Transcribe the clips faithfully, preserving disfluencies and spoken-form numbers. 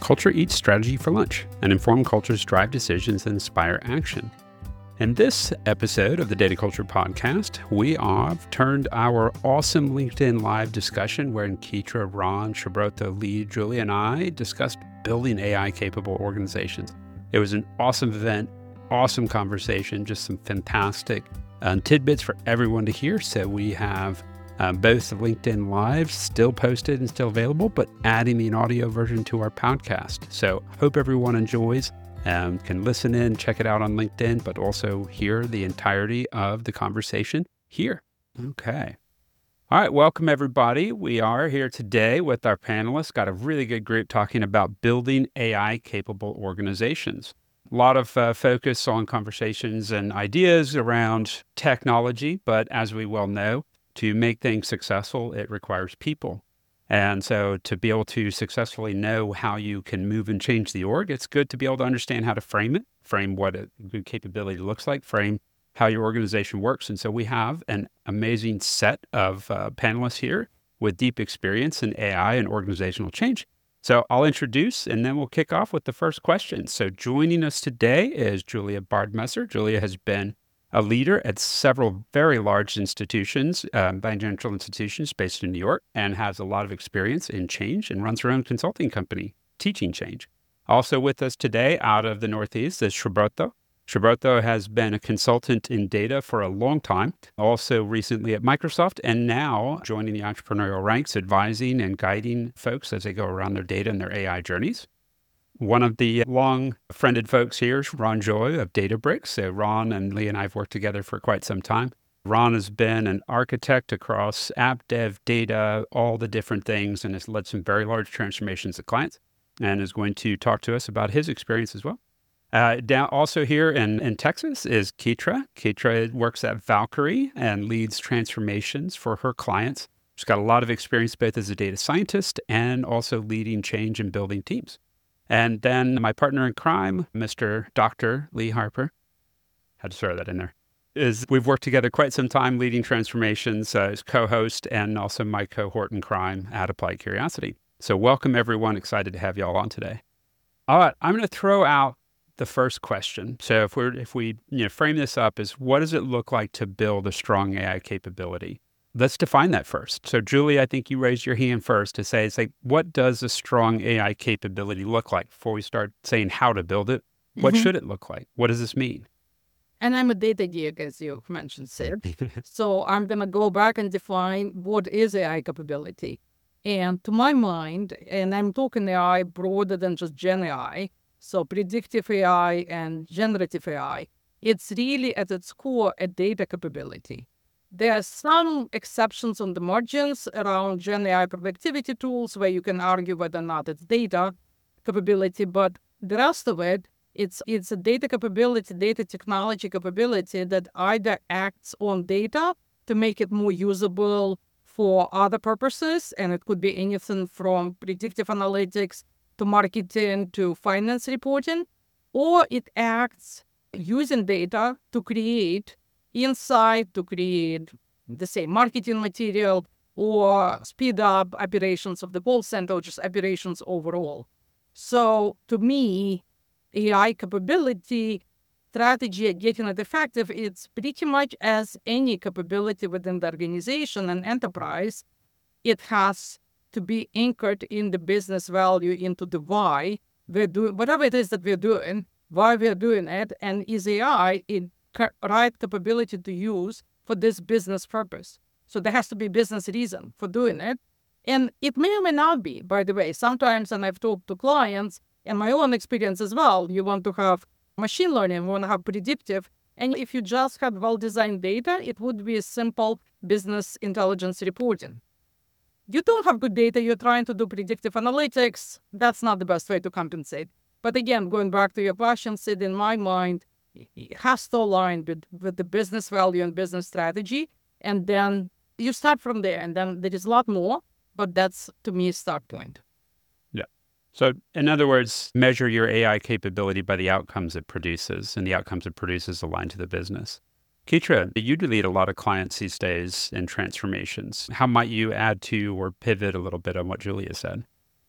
culture eats strategy for lunch, and informed cultures drive decisions and inspire action. In this episode of the Data Culture Podcast, we have turned our awesome LinkedIn Live discussion wherein Keitra, Ron, Subrata, Lee, Julia, and I discussed building A I-capable organizations. It was an awesome event, awesome conversation, just some fantastic um, tidbits for everyone to hear. So we have um, both the LinkedIn Live still posted and still available, but adding an audio version to our podcast. So hope everyone enjoys. Um, can listen in, check it out on LinkedIn, but also hear the entirety of the conversation here. Okay. All right. Welcome, everybody. We are here today with our panelists. Got a really good group talking about building A I-capable organizations. A lot of uh, focus on conversations and ideas around technology, but as we well know, to make things successful, it requires people. And so to be able to successfully know how you can move and change the org, it's good to be able to understand how to frame it, frame what a good capability looks like, frame how your organization works. And so we have an amazing set of uh, panelists here with deep experience in A I and organizational change. So I'll introduce and then we'll kick off with the first question. So joining us today is Julia Bardmesser. Julia has been a leader at several very large institutions, um, financial institutions based in New York, and has a lot of experience in change and runs her own consulting company, Teaching Change. Also with us today out of the Northeast is Subrata. Subrata has been a consultant in data for a long time, also recently at Microsoft, and now joining the entrepreneurial ranks, advising and guiding folks as they go around their data and their A I journeys. One of the long-friended folks here is Ron Joy of Databricks. So Ron and Lee and I have worked together for quite some time. Ron has been an architect across app dev, data, all the different things, and has led some very large transformations to clients, and is going to talk to us about his experience as well. Uh, down also here in, in Texas is Keitra. Keitra works at Valkyrie and leads transformations for her clients. She's got a lot of experience both as a data scientist and also leading change and building teams. And then my partner in crime, Mister Doctor Lee Harper, had to throw that in there, is we've worked together quite some time leading transformations uh, as co-host and also my cohort in crime at Applied Curiosity. So welcome, everyone. Excited to have you all on today. All right, I'm going to throw out the first question. So if we're if we you know frame this up as what does it look like to build a strong A I capability? Let's define that first. So Julie, I think you raised your hand first to say, it's like, what does a strong A I capability look like before we start saying how to build it? What mm-hmm. should it look like? What does this mean? And I'm a data geek, as you mentioned, Sid. So I'm going to go back and define what is A I capability. And to my mind, and I'm talking A I broader than just Gen A I, so predictive A I and generative A I, it's really at its core a data capability. There are some exceptions on the margins around Gen A I productivity tools where you can argue whether or not it's data capability, but the rest of it, it's it's a data capability, data technology capability that either acts on data to make it more usable for other purposes, and it could be anything from predictive analytics to marketing to finance reporting, or it acts using data to create insight, to create the same marketing material or speed up operations of the call center or just operations overall. So to me, A I capability strategy at getting it effective, it's pretty much as any capability within the organization and enterprise. It has to be anchored in the business value, into the why we're doing, whatever it is that we're doing, why we're doing it, and is A I in right capability to use for this business purpose. So there has to be business reason for doing it. And it may or may not be, by the way. Sometimes, and I've talked to clients and my own experience as well, you want to have machine learning, you want to have predictive. And if you just have well-designed data, it would be a simple business intelligence reporting. You don't have good data, you're trying to do predictive analytics, that's not the best way to compensate. But again, going back to your question, Sid, in my mind, it has to align with, with the business value and business strategy. And then you start from there. And then there is a lot more, but that's, to me, a start point. Yeah. So in other words, measure your A I capability by the outcomes it produces, and the outcomes it produces align to the business. Keitra, you lead a lot of clients these days in transformations. How might you add to or pivot a little bit on what Julia said?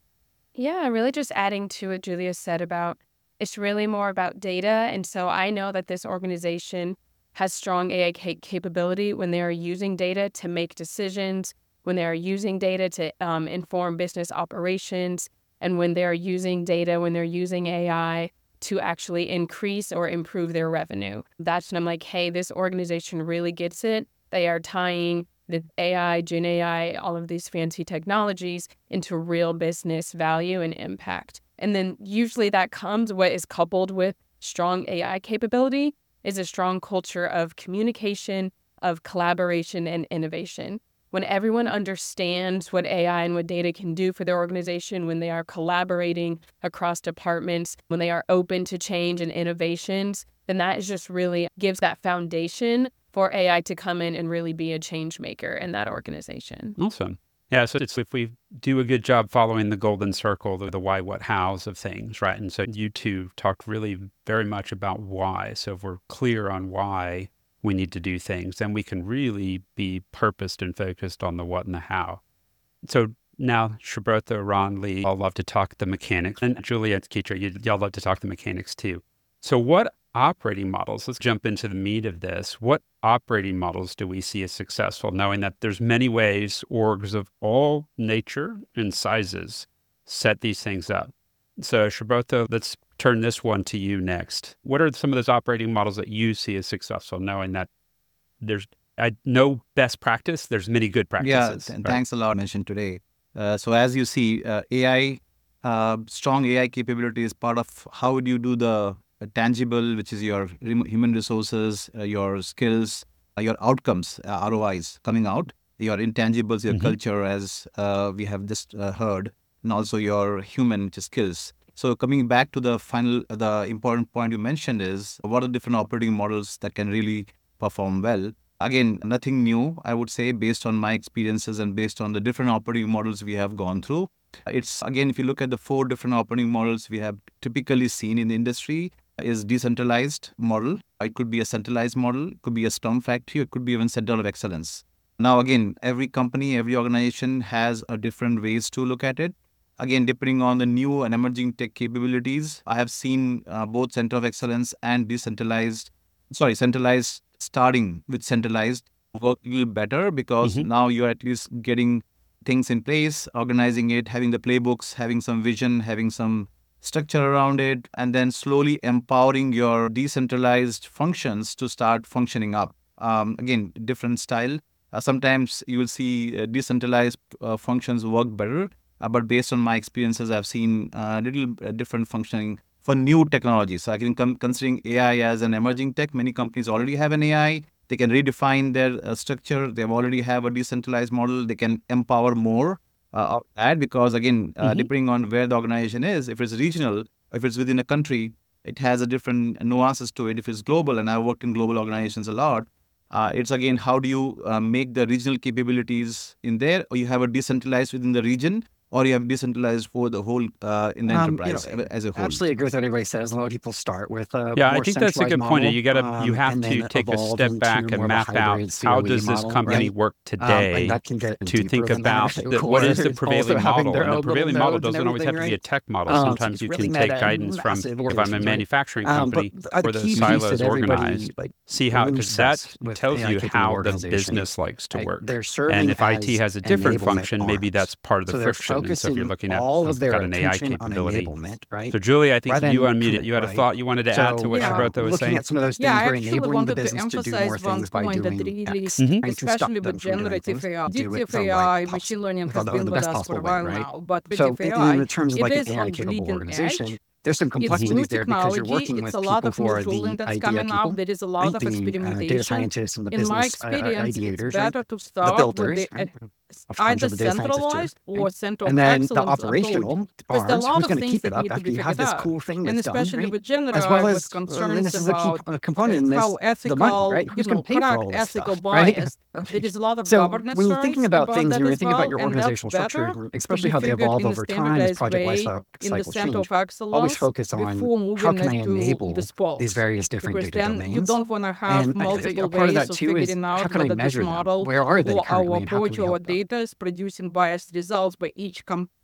Yeah, really just adding to what Julia said about it's really more about data. And so I know that this organization has strong A I ca- capability when they are using data to make decisions, when they are using data to um, inform business operations, and when they're using data, when they're using A I to actually increase or improve their revenue. That's when I'm like, hey, this organization really gets it. They are tying the A I, Gen A I, all of these fancy technologies into real business value and impact. And then usually that comes, what is coupled with strong A I capability is a strong culture of communication, of collaboration, and innovation. When everyone understands what A I and what data can do for their organization, when they are collaborating across departments, when they are open to change and innovations, then that is just really gives that foundation for A I to come in and really be a change maker in that organization. Awesome. Yeah, so it's if we do a good job following the golden circle, the, the why, what, hows of things, right? And so you two talked really very much about why. So if we're clear on why we need to do things, then we can really be purposed and focused on the what and the how. So now, Subrata, Ron, Lee, all love to talk the mechanics. And Julia, Keitra, you, y'all love to talk the mechanics too. So what operating models, let's jump into the meat of this. What operating models do we see as successful, knowing that there's many ways orgs of all nature and sizes set these things up? So Subrata, let's turn this one to you next. What are some of those operating models that you see as successful, knowing that there's I no best practice, there's many good practices? Yeah, and right? thanks a lot mentioned today. Uh, so as you see, uh, A I, uh, strong A I capability is part of how do you do the uh, tangible, which is your rem- human resources, uh, your skills, uh, your outcomes, uh, R O Is coming out, your intangibles, your Mhm. culture, as uh, we have just uh, heard, and also your human which is skills. So coming back to the final, the important point you mentioned is what are different operating models that can really perform well. Again, nothing new, I would say, based on my experiences and based on the different operating models we have gone through. It's, again, if you look at the four different operating models we have typically seen in the industry, is decentralized model. It could be a centralized model, it could be a Scrum factory, it could be even center of excellence. Now, again, every company, every organization has a different ways to look at it. Again, depending on the new and emerging tech capabilities, I have seen uh, both center of excellence and decentralized, sorry, centralized starting with centralized work a little better because Mhm. now you're at least getting things in place, organizing it, having the playbooks, having some vision, having some structure around it, and then slowly empowering your decentralized functions to start functioning up. Um, again, different style. Uh, sometimes you will see uh, decentralized uh, functions work better, uh, but based on my experiences, I've seen a uh, little uh, different functioning for new technologies. So I can come considering A I as an emerging tech. Many companies already have an A I. They can redefine their uh, structure. They already have a decentralized model. They can empower more uh, of that because, again, uh, Mhm. depending on where the organization is, if it's regional, if it's within a country, it has a different nuances to it. If it's global, and I've worked in global organizations a lot, uh, it's again, how do you uh, make the regional capabilities in there, or you have a decentralized within the region, or you have decentralized for the whole uh, in the Um, you know, enterprise uh, as a whole. absolutely agree with what everybody says. A lot of people start with a Yeah, I more think that's a centralized good point. model, You gotta, you um, have and to then take a evolve step into back and more of a map out hybrid how C O E does this model, company right? work Um, today and that can get to deeper think than about that. the, what is the Or also prevailing having model. their And the own little prevailing model nodes and doesn't always have everything, to be a right? tech model. Um, so Sometimes it's you really can meta take and guidance from, massive if I'm a organizations, right? manufacturing Um, but company, uh, the where the key piece silo is that everybody organized, like see how, loses because that with tells A I you capable how the organizations, business likes to right? work. They're And serving if I T as has a different enablement function, maybe arms. that's part of the So they're friction. And so if you're focusing looking at, all of I've their got an A I attention on capability. enablement, right? So Julie, I think Rather you than unmuted. commit, You had a right? thought you wanted to add to So, what Yeah. uh, Subrata was looking saying? at some of those Yeah, things, I we're actually enabling the wanted to business to do more emphasize one things by point that doing really, X, Mhm. trying to stop especially them with from doing generative things. A I, Do it generative the right A I, possible, machine learning the, has the been with best us for a possible way, while right? now, but So, generative in, A I, in the terms of it like is an A I on capable bleeding organization, edge. there's some It's new complexities there because you're technology. working It's with a lot people of who new are the tooling that's idea coming people, up. There is a lot right? of The uh, data experimentation. scientists and the In my business uh, experience, it's ideators, right? better to The start with builders, the uh, right? s- Of course, either of the data scientists too, centralized right? or center And of then the excellence approach, operational because there are a arms, lot who's of going to things keep it that up need to after be you have figured this out. cool thing And that's done, especially right? with generative As A I, well with as, uh, and concerns this is a key about uh, uh, component in how this, the money, ethical, right? you Who's going know, to pay for correct all this ethical stuff, right? bias. There is a lot of So governance when we're thinking concerns about about things that and we're as thinking about well, your and that's organizational structure, better to especially be how they figured evolve in a over time as standardized project life way cy- in the cycles center change, of always excellence focus on before how moving can I it to the enable spokes. these various different Because data then you domains. don't want to have And I- multiple a part of ways that of too is figuring how out can I whether this measure them? model Where are they or our currently and how can approach we or our help them? data is producing biased results by each com-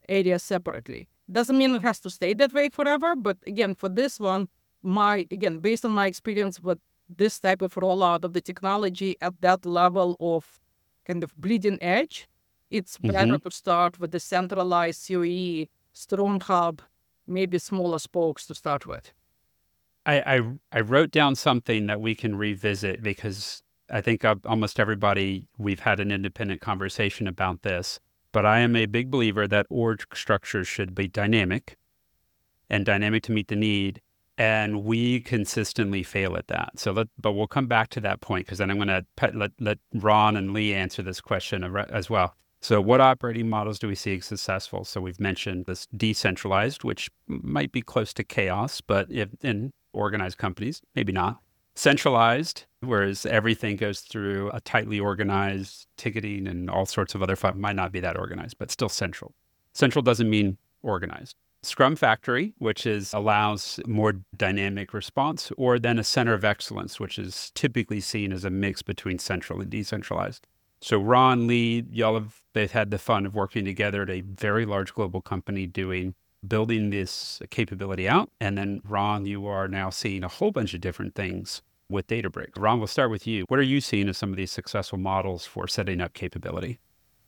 areas separately. Doesn't mean it has to stay that way forever, but again, for this one, my again, based on my experience with this type of rollout of the technology at that level of kind of bleeding edge, it's Mm-hmm. better to start with the centralized C O E, strong hub, maybe smaller spokes to start with. I, I I wrote down something that we can revisit because I think uh, almost everybody, we've had an independent conversation about this, but I am a big believer that org structures should be dynamic and dynamic to meet the need. And we consistently fail at that. So let, but we'll come back to that point because then I'm going to let, let Ron and Lee answer this question as well. So what operating models do we see as successful? So we've mentioned this decentralized, which might be close to chaos, but if in organized companies, maybe not. Centralized, whereas everything goes through a tightly organized ticketing and all sorts of other fun, might not be that organized, but still central. Central doesn't mean organized. Scrum Factory, which is allows more dynamic response, or then a center of excellence, which is typically seen as a mix between central and decentralized. So Ron, Lee, y'all have they've had the fun of working together at a very large global company doing building this capability out. And then Ron, you are now seeing a whole bunch of different things with Databricks. Ron, we'll start with you. What are you seeing as some of these successful models for setting up capability?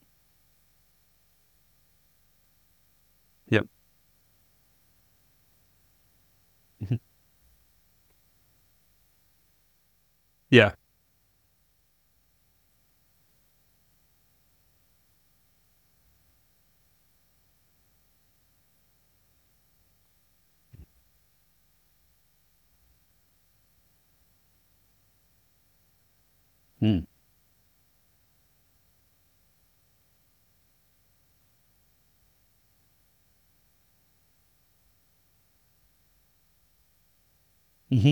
Yep. Yeah. Mm. Mm-hmm.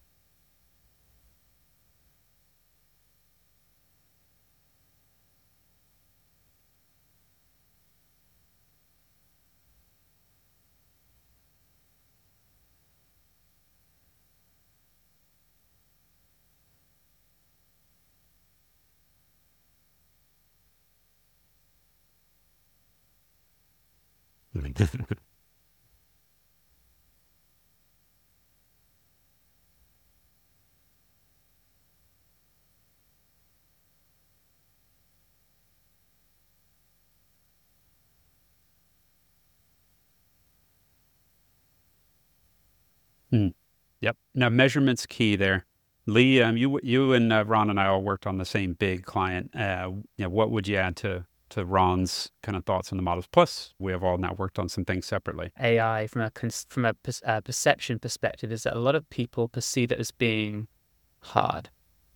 Mm. Yep. Now measurement's key there. Lee, um, you you and uh, Ron and I all worked on the same big client. Uh, you know, what would you add to to Ron's kind of thoughts on the models? Plus, we have all now worked on some things separately. A I from a cons- from a per- uh, perception perspective is that a lot of people perceive it as being hard,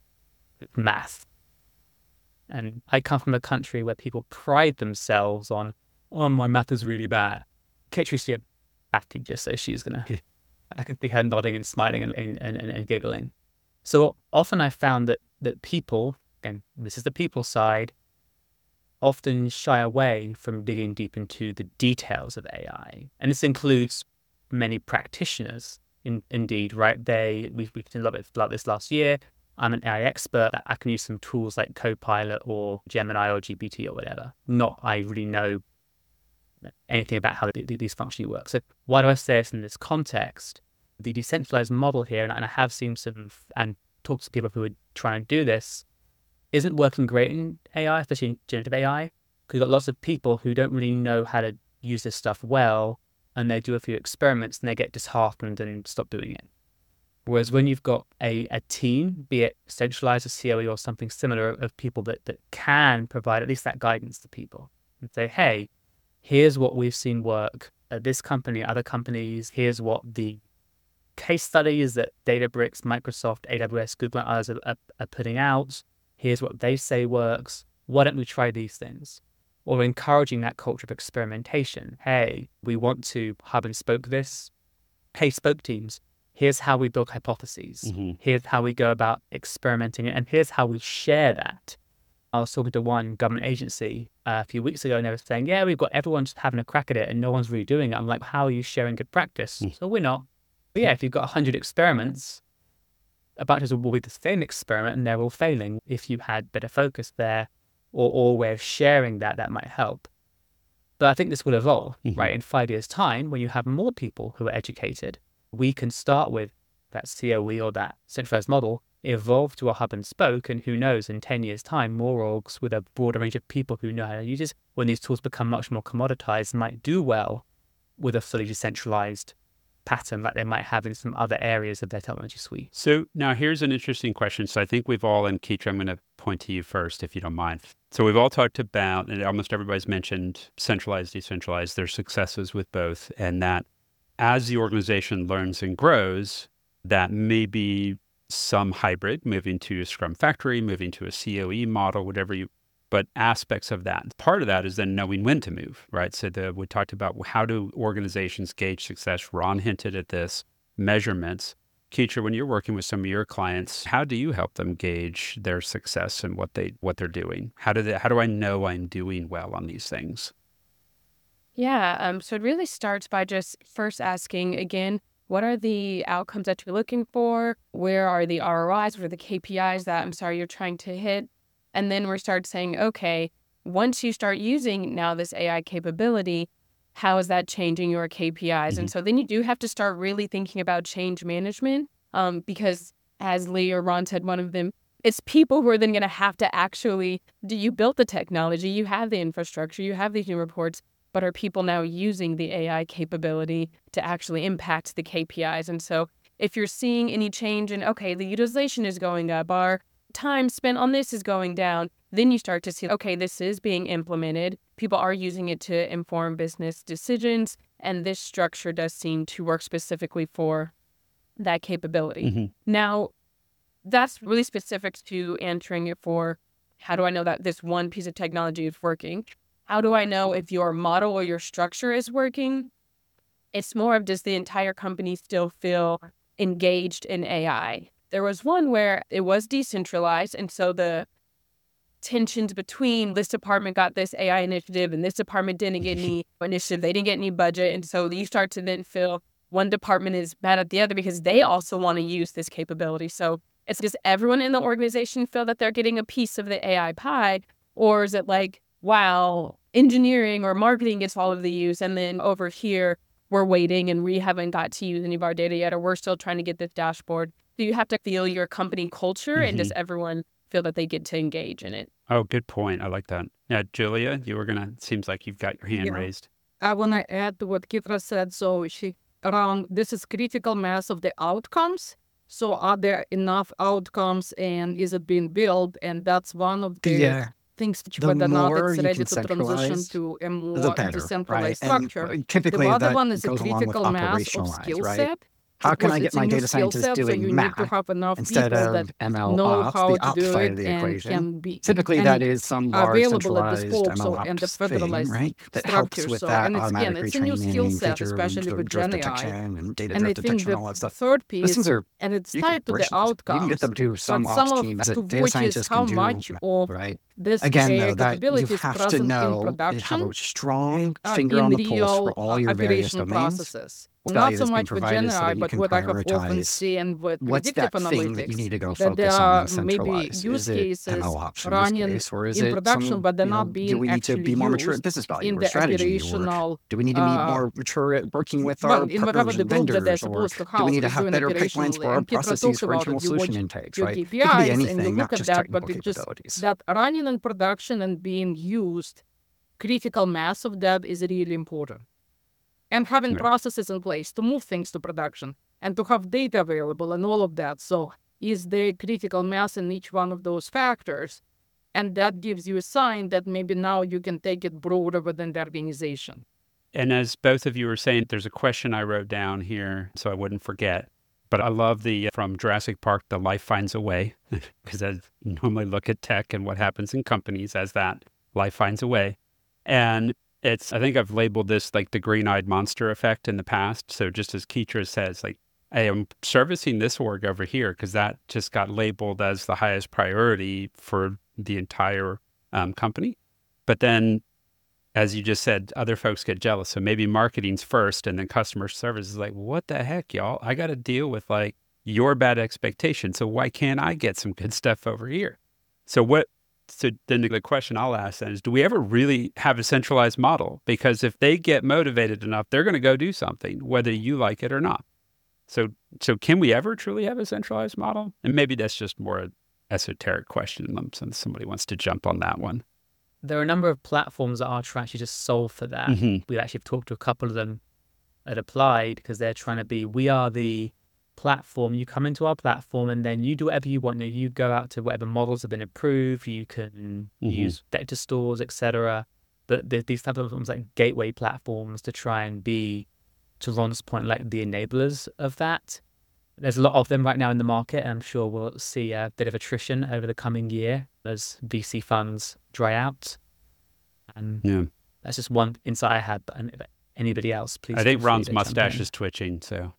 math. And I come from a country where people pride themselves on, oh, my math is really bad. Katricia math teacher, so she's gonna. I can see her nodding and smiling and, and, and, and giggling. So often I found that that people, and this is the people side, often shy away from digging deep into the details of A I. And this includes many practitioners, in, indeed, right? They, we've, we've seen a lot about this last year. I'm an A I expert. I can use some tools like Copilot or Gemini or G P T or whatever. Not I really know anything about how these functions work. So why do I say this in this context? The decentralized model here, and I have seen some and talked to people who are trying to do this, isn't working great in A I, especially in generative A I, because you've got lots of people who don't really know how to use this stuff well, and they do a few experiments and they get disheartened and stop doing it. Whereas when you've got a, a team, be it centralized, a C O E or something similar, of people that, that can provide at least that guidance to people and say, hey, here's what we've seen work at this company, other companies, here's what the case studies that Databricks, Microsoft, A W S, Google, and others are, are, are putting out. Here's what they say works. Why don't we try these things? Or encouraging that culture of experimentation. Hey, we want to hub and spoke this. Hey, spoke teams, here's how we build hypotheses. Mm-hmm. Here's how we go about experimenting. And here's how we share that. I was talking to one government agency uh, a few weeks ago, and they were saying, yeah, we've got everyone just having a crack at it and no one's really doing it. I'm like, how are you sharing good practice? Mm. So we're not. But yeah, if you've got one hundred experiments, a bunch of them will be the same experiment and they're all failing. If you had better focus there or, or way of sharing that, that might help. But I think this will evolve, Mhm. right? In five years' time, when you have more people who are educated, we can start with that C O E or that centralized model, evolve to a hub and spoke, and who knows, in ten years' time, more orgs with a broader range of people who know how to use it, when these tools become much more commoditized, might do well with a fully decentralized pattern like they might have in some other areas of their technology suite. So now here's an interesting question. So I think we've all, and Keitra, I'm going to point to you first, if you don't mind. So we've all talked about, and almost everybody's mentioned centralized, decentralized, there's successes with both, and that as the organization learns and grows, that may be some hybrid, moving to a Scrum Factory, moving to a C O E model, whatever you, but aspects of that. Part of that is then knowing when to move, right? So the, we talked about how do organizations gauge success. Ron hinted at this, measurements. Keitra, when you're working with some of your clients, how do you help them gauge their success and what they what they're doing? How do they, how do I know I'm doing well on these things? Yeah, um, so it really starts by just first asking again, what are the outcomes that you're looking for? Where are the R O Is? What are the K P Is that, I'm sorry, you're trying to hit? And then we start saying, okay, once you start using now this A I capability, how is that changing your K P Is? Mm-hmm. And so then you do have to start really thinking about change management, um, because as Lee or Ron said, one of them, it's people who are then going to have to actually, do you build the technology, you have the infrastructure, you have these new reports, but are people now using the A I capability to actually impact the K P Is? And so if you're seeing any change in, okay, the utilization is going up, our time spent on this is going down, then you start to see, okay, this is being implemented. People are using it to inform business decisions, and this structure does seem to work specifically for that capability. Mm-hmm. Now, that's really specific to answering it for, how do I know that this one piece of technology is working? How do I know if your model or your structure is working? It's more of, does the entire company still feel engaged in A I? There was one where it was decentralized, and so the tensions between this department got this A I initiative and this department didn't get any initiative, they didn't get any budget, and so you start to then feel one department is mad at the other because they also want to use this capability. So it's just everyone in the organization feel that they're getting a piece of the A I pie, or is it like, wow, engineering or marketing gets all of the use, and then over here we're waiting and we haven't got to use any of our data yet, or we're still trying to get this dashboard. So you have to feel your company culture, Mm-hmm. and does everyone feel that they get to engage in it? Oh, good point. I like that. Yeah, Julia, you were gonna, seems like you've got your hand Yeah. raised. I want to add to what Keitra said. So she around this is critical mass of the outcomes. So are there enough outcomes, and is it being built? And that's one of the Yeah. things which The whether or not more it's you ready can to transition centralize, to a the more better, decentralized right? And structure. uh, typically The other that one is a goes along with critical mass of operationalize, skill right? set. How can because I get it's a my new data skill scientist set, so doing you math need to have enough instead people of that M L know ops, how the to ops do side it of the and equation? can be Typically, and that is some large available at centralized bespoke, so M L and the ops thing, federalized right? That helps structure. with So that and it's again, automatic it's a new skill retraining, set, feature especially sort of with drift Gen A I. detection and data And I drift think detection the and all that stuff. third Those piece, things are and it's you can tied to the bridge those. You can outcomes, get them to some but some ops of team as a to data which is scientist how can much do, of right? this Again, A I though, that you capability is have to present in know and have production a strong uh, finger in on the pulse for real all uh, your various operational domains. processes. What Not value so that's being much with Gen provided so A I, that you but can what I have often prioritize seen with what's predictive that thing that you analytics, need to go that there focus on are and maybe centralize. use Is it M cases L ops in this running case, or is in it production, some, but they're you know, not do being we need to actually be more mature at used business value in or the strategy, or operational. do we need to be Uh, more mature at working with well, our in whatever partners the and group that they're vendors, or supposed to do we house need to is have doing better pipelines operationally. for our And Keitra processes talked for about internal it. You solution watch intakes, your right? K It P could be Is and you anything, look not at just that, technical but it just capabilities. that running in production and being used, critical mass of that is really important. And having Right. processes in place to move things to production and to have data available and all of that. So is the critical mass in each one of those factors. And that gives you a sign that maybe now you can take it broader within the organization. And as both of you were saying, there's a question I wrote down here so I wouldn't forget. But I love the, from Jurassic Park, the life finds a way, because I normally look at tech and what happens in companies as that life finds a way. And it's, I think I've labeled this like the green-eyed monster effect in the past. So just as Keitra says, like, I am servicing this org over here because that just got labeled as the highest priority for the entire um, company. But then, as you just said, other folks get jealous. So maybe marketing's first and then customer service is like, what the heck, y'all? I got to deal with like your bad expectations. So why can't I get some good stuff over here? So what so then the question I'll ask then is, do we ever really have a centralized model? Because if they get motivated enough, they're going to go do something, whether you like it or not. So, so can we ever truly have a centralized model? And maybe that's just more an esoteric question, since somebody wants to jump on that one. There are a number of platforms that are trying to just solve for that. Mm-hmm. We've actually talked to a couple of them at Applied because they're trying to be, we are the platform. You come into our platform and then you do whatever you want. You go out to whatever models have been approved. You can Mm-hmm. use data stores, et cetera. But there's these type of platforms like gateway platforms to try and be, to Ron's point, like the enablers of that. There's a lot of them right now in the market, and I'm sure we'll see a bit of attrition over the coming year as V C funds dry out. And Yeah. that's just one insight I had. But if anybody else, please. I think feel free Ron's to jump mustache in. is twitching, so.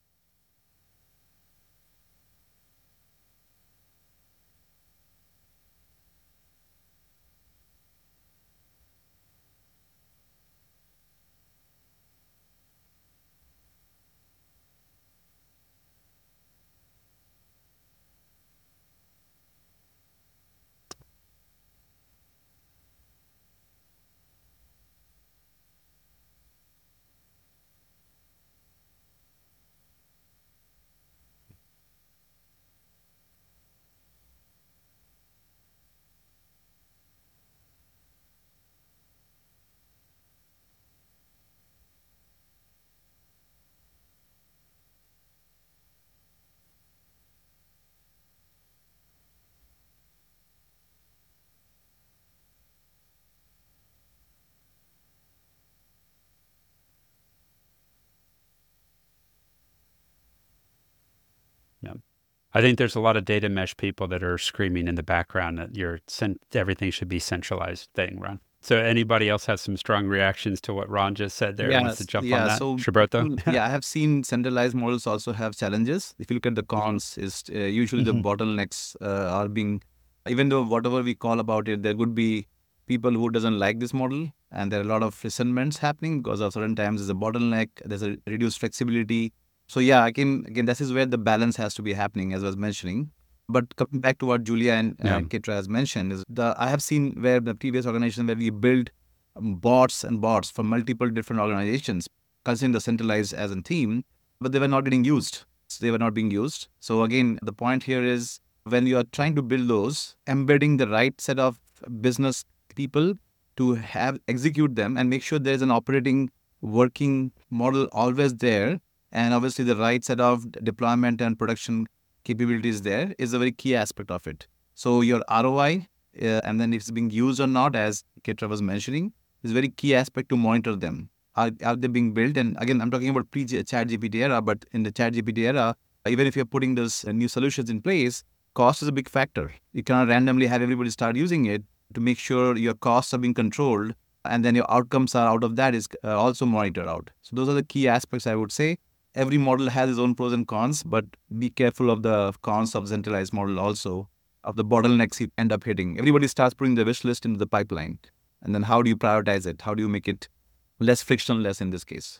Yeah. I think there's a lot of data mesh people that are screaming in the background that your cent- everything should be centralized thing, Ron. So anybody else has some strong reactions to what Ron just said there? Wants to jump yeah, on that? So, Shubroto? yeah, I have seen centralized models also have challenges. If you look at the cons, is uh, usually Mhm. the bottlenecks uh, are being, even though whatever we call about it, there would be people who doesn't like this model, and there are a lot of resentments happening because of certain times there's a bottleneck, there's a reduced flexibility. So yeah, again, again, this is where the balance has to be happening, as I was mentioning. But coming back to what Julia and uh, Yeah. Ketra has mentioned, is the I have seen where the previous organization where we build um, bots and bots for multiple different organizations, considering the centralized as a theme, but they were not getting used. So they were not being used. So again, the point here is when you are trying to build those, embedding the right set of business people to have execute them and make sure there is an operating working model always there, and obviously the right set of deployment and production capabilities there is a very key aspect of it. So your R O I uh, and then if it's being used or not, as Ketra was mentioning, is a very key aspect to monitor them. Are, are they being built? And again, I'm talking about pre-ChatGPT era, but in the ChatGPT era, even if you're putting those uh, new solutions in place, cost is a big factor. You cannot randomly have everybody start using it. To make sure your costs are being controlled and then your outcomes are out of that is uh, also monitored out. So those are the key aspects I would say. Every model has its own pros and cons, but be careful of the cons of centralized model also, of the bottlenecks you end up hitting. Everybody starts putting the wish list into the pipeline. And then how do you prioritize it? How do you make it less frictionless in this case?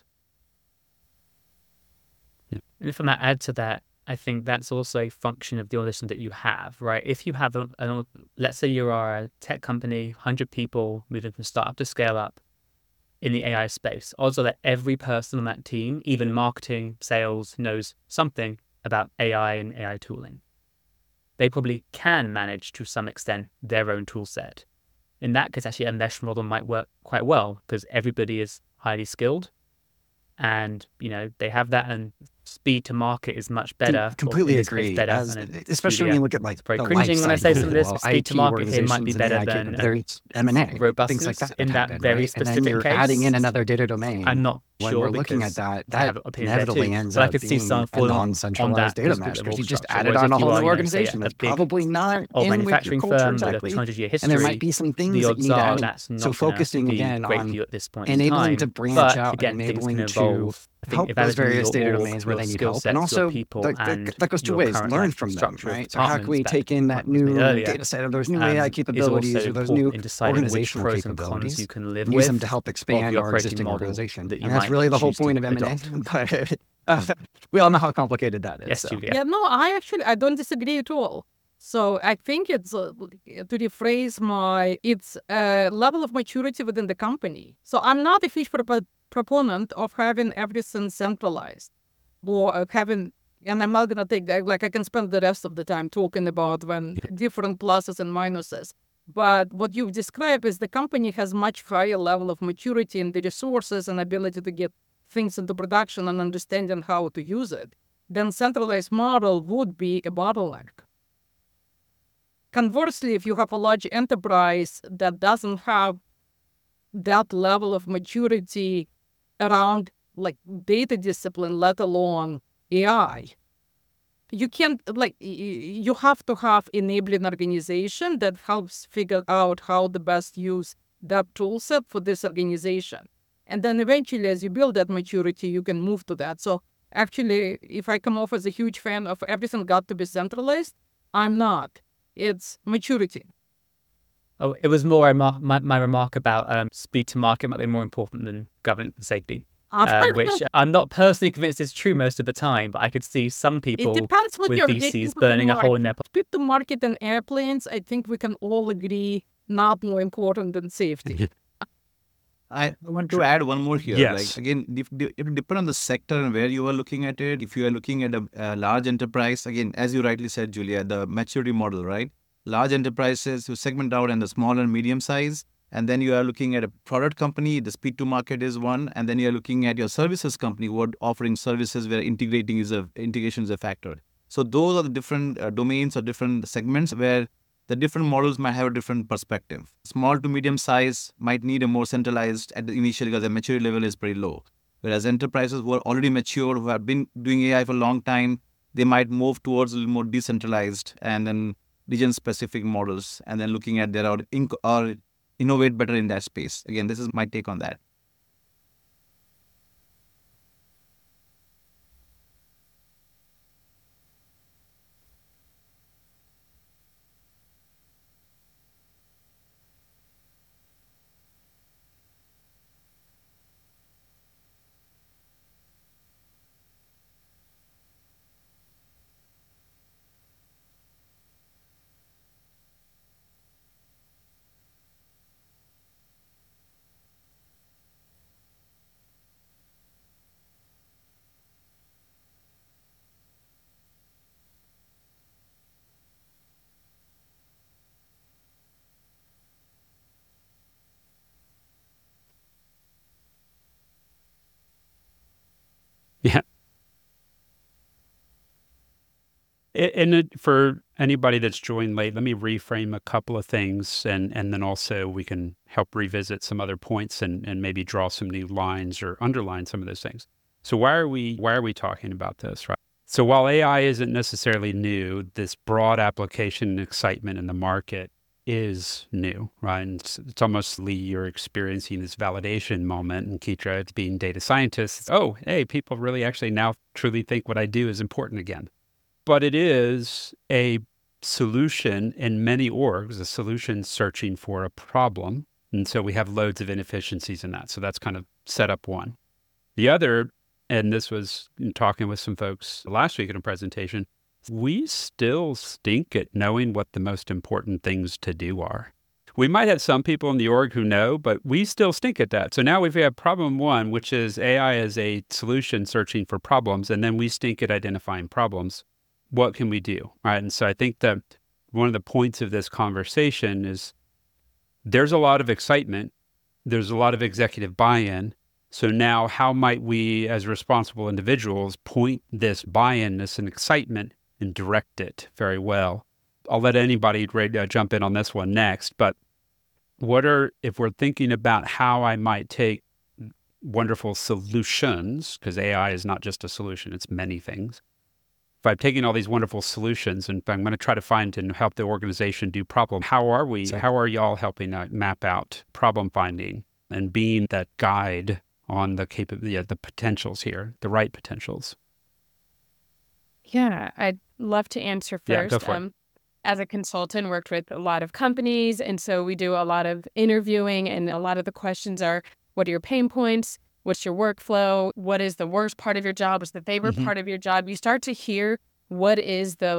And if I might add to that, I think that's also a function of the organization that you have, right? If you have, a, a, let's say you are a tech company, one hundred people moving from startup to scale up in the A I space, also that every person on that team, even marketing, sales, knows something about A I and A I tooling. They probably can manage to some extent their own tool set. In that case, actually a mesh model might work quite well because everybody is highly skilled and, you know, they have that and speed to market is much better. Com- completely or in this case, agree. better. As, And it- especially when you look at like it's very the cringing life when I say cycle some of this, of but speed to I T market here might be organizations and better A I than capabilities, M and A, things robustness like that. in have that happened, very right? And specific then you're case. adding in another data domain. I'm not when sure we're looking because at that, I have that opinions there inevitably too. ends But I up could see being some a falling on non-centralized that data just mesh level because you of just structure. added Whereas on a if you whole are, new you know, say, organization a that's big probably not old in with your manufacturing culture firm with a exactly. two hundred year history, And there might be some things the that odds need are adding. that's not So gonna focusing be again great on for you at this point in enabling time. to branch But out again, and things can enabling to evolve. I think help if those as various your data org, domains where your they need skill help. sets, And your also, people, that, and that, that goes two your ways. current Learn like, from them, structure of right? So how can we departments take in back that to new earlier, data set of those new um, A I is capabilities also or those new important in deciding which organizational pros and cons capabilities you can live and use with them to help of expand your our operating existing model organization. that you And that's might really the whole choose to point of M and adopt. A. But uh, we all know how complicated that is. Yes, So. Julia. Yeah, no, I actually I don't disagree at all. So I think it's, uh, to rephrase my, it's a level of maturity within the company. So I'm not a huge pro- proponent of having everything centralized or uh, having, and I'm not going to take that, like I can spend the rest of the time talking about when different pluses and minuses. But what you've described is the company has much higher level of maturity in the resources and ability to get things into production and understanding how to use it. Then centralized model would be a bottleneck. Conversely, if you have a large enterprise that doesn't have that level of maturity around like data discipline, let alone A I, you can't, like, you have to have enabling organization that helps figure out how to best use that tool set for this organization. And then eventually, as you build that maturity, you can move to that. So actually, if I come off as a huge fan of everything got to be centralized, I'm not. It's maturity. Oh, it was more my, my, my remark about um, speed to market might be more important than governance and safety, uh, which I'm not personally convinced is true most of the time, but I could see some people It depends what with you're V Cs getting burning a to hole in their... Speed to market and airplanes, I think we can all agree, not more important than safety. I want to add one more here. Yes. Like again, if, it will depend on the sector and where you are looking at it. If you are looking at a, a large enterprise, again, as you rightly said, Julia, the maturity model, right? Large enterprises, you segment out in the small and medium size, and then you are looking at a product company. The speed to market is one, and then you are looking at your services company who are offering services where integrating is a integration is a factor. So those are the different uh, domains or different segments where the different models might have a different perspective. Small to medium size might need a more centralized at the initial because the maturity level is pretty low. Whereas enterprises who are already mature, who have been doing A I for a long time, they might move towards a little more decentralized and then region-specific models, and then looking at their or, inc- or innovate better in that space. Again, this is my take on that. Yeah. And it, for anybody that's joined late, let me reframe a couple of things, and, and then also we can help revisit some other points and, and maybe draw some new lines or underline some of those things. So why are we why are we talking about this, right? So while A I isn't necessarily new, this broad application and excitement in the market is new, right? And it's, it's almost Lee, you're experiencing this validation moment, and Kitra, being data scientists, oh, hey, people really actually now truly think what I do is important again. But it is a solution in many orgs, a solution searching for a problem. And so we have loads of inefficiencies in that. So that's kind of setup one. The other, and this was in talking with some folks last week in a presentation, we still stink at knowing what the most important things to do are. We might have some people in the org who know, but we still stink at that. So now we have problem one, which is A I as a solution searching for problems, and then we stink at identifying problems. What can we do, right? And so I think that one of the points of this conversation is there's a lot of excitement. There's a lot of executive buy-in. So now how might we as responsible individuals point this buy-in, this and excitement, and direct it very well? I'll let anybody uh, jump in on this one next, but what are, if we're thinking about how I might take wonderful solutions, because A I is not just a solution, it's many things. If I'm taking all these wonderful solutions and I'm going to try to find and help the organization do problem, how are we, So- how are y'all helping uh, map out problem finding and being that guide on the capability, yeah, the potentials here, the right potentials? Yeah, I'd love to answer first. Yeah, go for it. Um, as a consultant, worked with a lot of companies, and so we do a lot of interviewing, and a lot of the questions are, what are your pain points? What's your workflow? What is the worst part of your job? What's the favorite Mhm. part of your job? You start to hear what is the like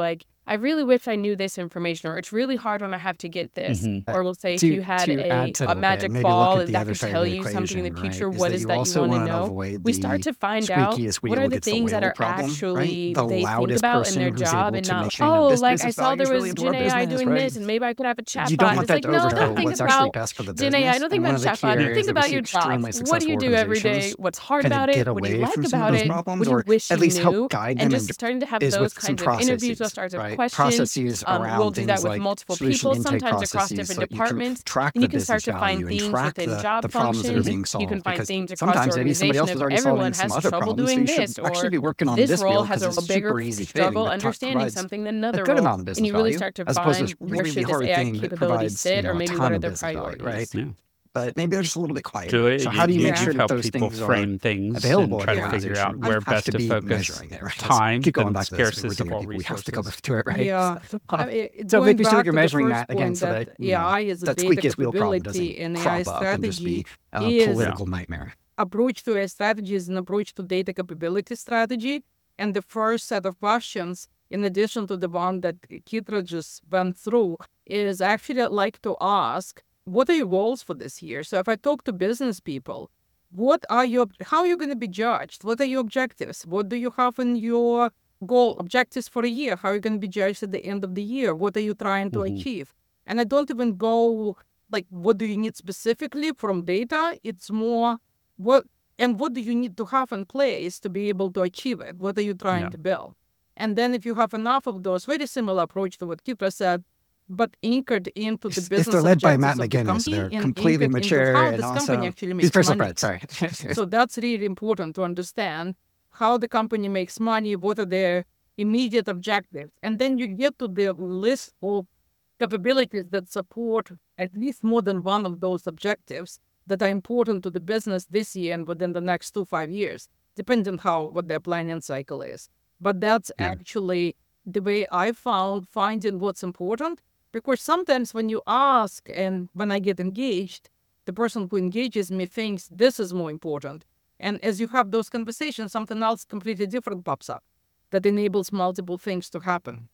I really wish I knew this information, or it's really hard when I have to get this. Mhm. Or we'll say To- if you had to a, add to a that, magic maybe look ball at the that other could side of tell the you something in the equation, future, right, is what that is you that you also want to wanna know? avoid We the start to find out squeakiest what wheel are the gets the things that whale are problem, actually right? The they think loudest about in their person who's job able and to not, make sure that oh, this like I business saw value there is really was into our Gen A I business, doing right? this and maybe I could have a chatbot. You don't And want it's that like, to no, overshadow don't think what's actually about best for the Gen A I. business. Don't think And one about of the key chatbot. You areas think that we about see your extremely jobs. What do you successful do every day? organizations What's hard kind about of it? get What do you away like from some of about those it? problems, What do you or wish at you least help knew? guide And them, and just starting to have is those with some kinds of interviews, those processes, sorts of right? questions. Processes Um, we'll around do that things with like multiple solution people, intake sometimes across processes, different so that you can departments. track And the you can start business to find value and themes track within the, job the problems that are functions. being You solved. can find Because themes across the sometimes maybe somebody organization else if was already everyone solving some has other trouble problems, so doing you should this, actually or be working on this this role wheel has because a it's bigger super easy thing struggle that pro- understanding provides something than a another good role. amount of And business you really value, start to as opposed to find this where really should this hard A I thing that capability provides, you sit, know, or a maybe ton what are of their business value, right? priorities. Yeah. But maybe they're just a little bit quieter. Julia, So you, how do you you, make you've sure that helped those people things are frame things available and try at to the figure out organization? where have best to to be focus measuring it, right? Let's time keep going and back to this. We're scarcest of dating all people. We have to go resources. to it, right? Yeah. Uh, I mean, so going making sure back you're to the measuring first that again, point so that that you know, A I is a that data squeakiest wheel problem capability doesn't and A I crop up and just strategy be a is political nightmare. approach to a strategy is an approach to data capability strategy. And the first set of questions, in addition to the one that Kitra just went through, is actually I'd like to ask, what are your goals for this year? So if I talk to business people, what are your, how are you going to be judged? What are your objectives? What do you have in your goal objectives for a year? How are you going to be judged at the end of the year? What are you trying to Mhm. achieve? And I don't even go like, what do you need specifically from data? It's more what, and what do you need to have in place to be able to achieve it? What are you trying Yeah. to build? And then if you have enough of those, very similar approach to what Kitra said, but anchored into the If business they're led by objectives Matt of the McGinnis, company they're and completely anchored into mature how and this also company actually he's makes personal money. friend. Sorry. So that's really important to understand how the company makes money, what are their immediate objectives. And then you get to the list of capabilities that support at least more than one of those objectives that are important to the business this year and within the next two, five years, depending on how, what their planning cycle is. But that's Yeah. actually the way I found finding what's important, because sometimes when you ask and when I get engaged, the person who engages me thinks this is more important. And as you have those conversations, something else completely different pops up that enables multiple things to happen.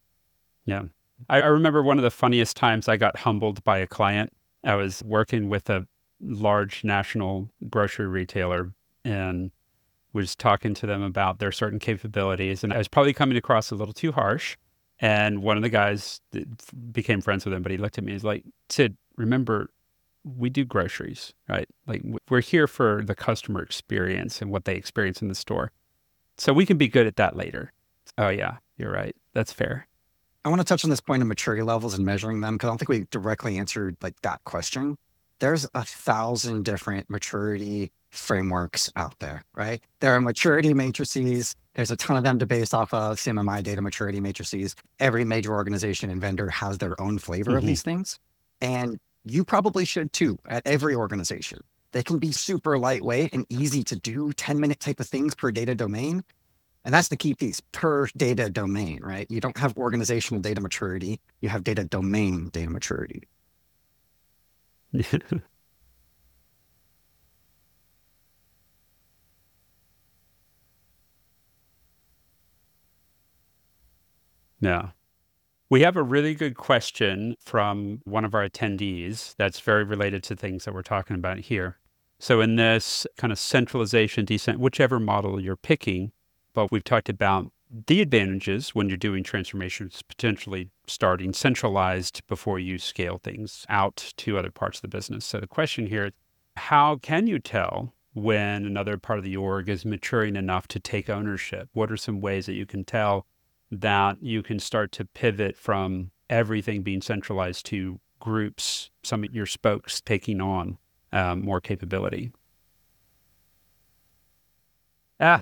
Yeah. I, I remember one of the funniest times I got humbled by a client. I was working with a large national grocery retailer and was talking to them about their certain capabilities. And I was probably coming across a little too harsh. And one of the guys became friends with him, but he looked at me and was like, Sid, remember, we do groceries, right? Like we're here for the customer experience and what they experience in the store. So we can be good at that later. Oh yeah, you're right. That's fair. I want to touch on this point of maturity levels and measuring them, because I don't think we directly answered like that question. There's a thousand different maturity frameworks out there, right? There are maturity matrices. There's a ton of them to base off of C M M I data maturity matrices. Every major organization and vendor has their own flavor Mhm. of these things. And you probably should too at every organization. They can be super lightweight and easy to do, ten minute type of things per data domain. And that's the key piece, per data domain, right? You don't have organizational data maturity. You have data domain data maturity. Yeah. We have a really good question from one of our attendees that's very related to things that we're talking about here. So in this kind of centralization, decent, whichever model you're picking, but we've talked about the advantages when you're doing transformations, potentially starting centralized before you scale things out to other parts of the business. So the question here is, how can you tell when another part of the org is maturing enough to take ownership? What are some ways that you can tell that you can start to pivot from everything being centralized to groups, some of your spokes taking on um, more capability? Ah.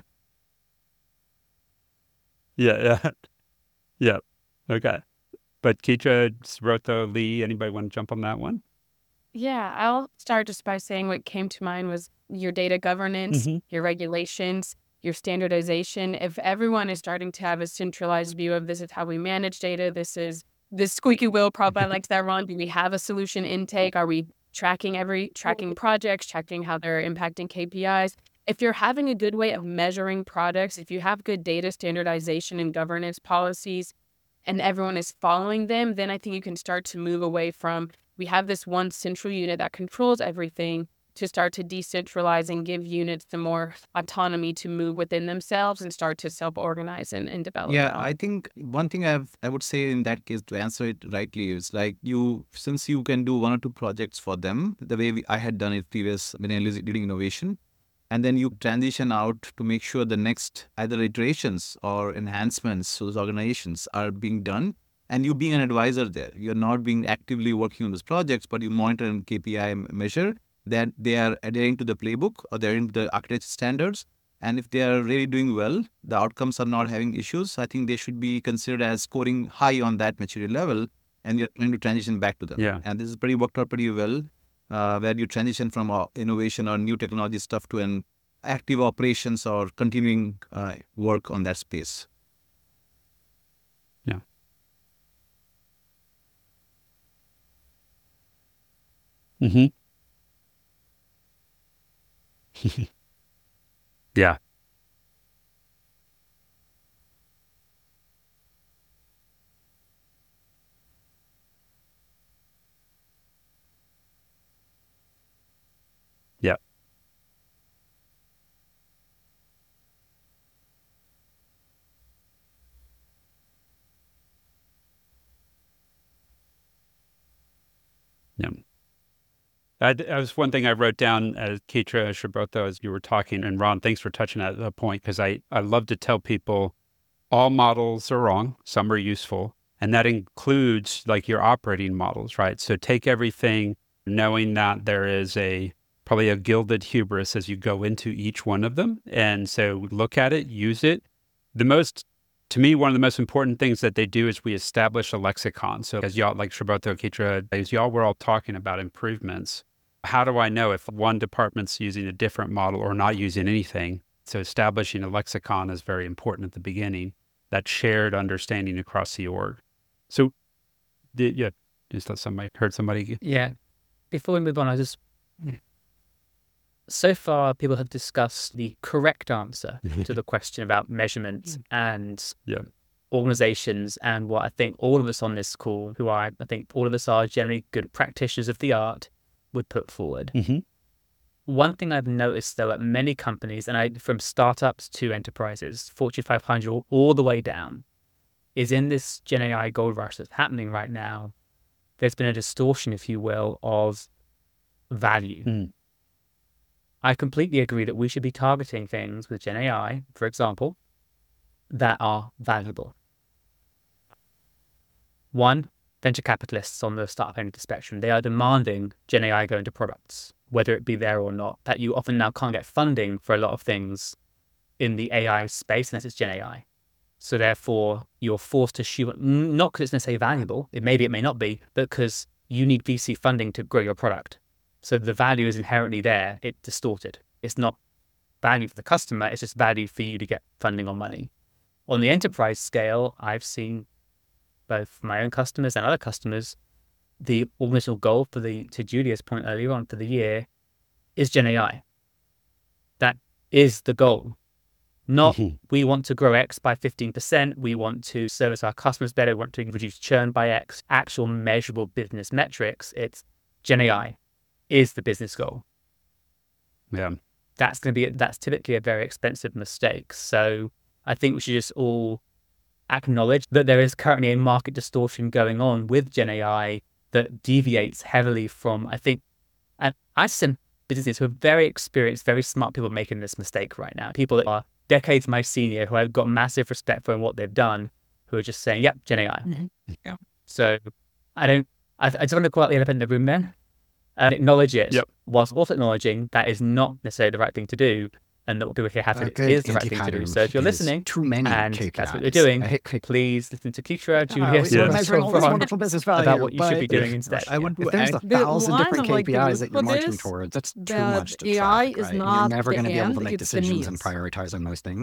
Yeah, yeah. Yeah. Okay. But Kitra, Srotha, Lee, anybody want to jump on that one? Yeah, I'll start just by saying what came to mind was your data governance, Mhm. your regulations, your standardization. If everyone is starting to have a centralized view of this is how we manage data, this is this squeaky wheel problem, I liked that wrong. Do we have a solution intake? Are we tracking every tracking projects, checking how they're impacting K P Is? If you're having a good way of measuring products, if you have good data standardization and governance policies, and everyone is following them, then I think you can start to move away from, we have this one central unit that controls everything, to start to decentralize and give units the more autonomy to move within themselves and start to self-organize and, and develop. Yeah, out. I think one thing I've, I would say in that case, to answer it rightly, is like you, since you can do one or two projects for them, the way we, I had done it previous when I was leading innovation, and then you transition out to make sure the next either iterations or enhancements to those organizations are being done. And you being an advisor there, you're not being actively working on those projects, but you monitor and K P I measure that they are adhering to the playbook or they're in the architecture standards. And if they are really doing well, the outcomes are not having issues, I think they should be considered as scoring high on that maturity level, and you're trying to transition back to them. Yeah. And this is pretty worked out pretty well, uh, where you transition from uh, innovation or new technology stuff to an active operations or continuing uh, work on that space. Yeah. Mm-hmm. Yeah. Yeah. Yeah. Uh, that was one thing I wrote down as Keitra Shabotho as you were talking. And Ron, thanks for touching at that point, because I, I love to tell people all models are wrong. Some are useful. And that includes like your operating models, right? So take everything knowing that there is a probably a gilded hubris as you go into each one of them. And so look at it, use it. The most, to me, one of the most important things that they do is we establish a lexicon. So as y'all, like Shabotho, Keitra, as y'all were all talking about improvements, how do I know if one department's using a different model or not using anything? So establishing a lexicon is very important at the beginning, that shared understanding across the org. So, did, yeah, just let somebody, heard somebody. Yeah. Before we move on, I just, so far people have discussed the correct answer to the question about measurements and Yeah. organizations, and what I think all of us on this call, who are, I think all of us are generally good practitioners of the art, would put forward. Mm-hmm. One thing I've noticed though at many companies, and I from startups to enterprises, Fortune five hundred all, all the way down, is in this Gen A I gold rush that's happening right now, there's been a distortion, if you will, of value. Mm. I completely agree that we should be targeting things with Gen A I, for example, that are valuable. One, venture capitalists on the startup end of the spectrum, they are demanding Gen A I go into products, whether it be there or not, that you often now can't get funding for a lot of things in the A I space unless it's Gen A I. So therefore, you're forced to shoot, not because it's necessarily valuable, it maybe it may not be, but because you need V C funding to grow your product. So the value is inherently there, it's distorted. It's not value for the customer, it's just value for you to get funding or money. On the enterprise scale, I've seen both my own customers and other customers, the initial goal for the, to Julia's point earlier on for the year, is Gen A I. That is the goal. Not we want to grow X by fifteen percent, we want to service our customers better, we want to reduce churn by X, actual measurable business metrics. It's Gen A I is the business goal. Yeah. That's going to be, that's typically a very expensive mistake. So I think we should just all acknowledge that there is currently a market distortion going on with Gen A I that deviates heavily from, I think, and I've seen businesses who are very experienced, very smart people making this mistake right now. People that are decades my senior, who I've got massive respect for what they've done, who are just saying, yep, Gen A I. Mm-hmm. Yeah. So I don't, I, I just want to call out the elephant in the room there and acknowledge it, Yep. whilst also acknowledging that is not necessarily the right thing to do, and that what people here have A to good is the right thing to do. indicator So if you're is listening, too many and K P Is. that's what you're doing, I hate K P Is. please listen to Keitra, Oh, Julia, we're Yeah. measuring all this Ron, wonderful business value, about what you should be but doing instead. I want if to there's add, a The thousand line different of, like, K P Is that for you're marching this, towards, that's too that much to A I track, is right? not You're never the going to be able end, to make it's the decisions and means. prioritize on those things.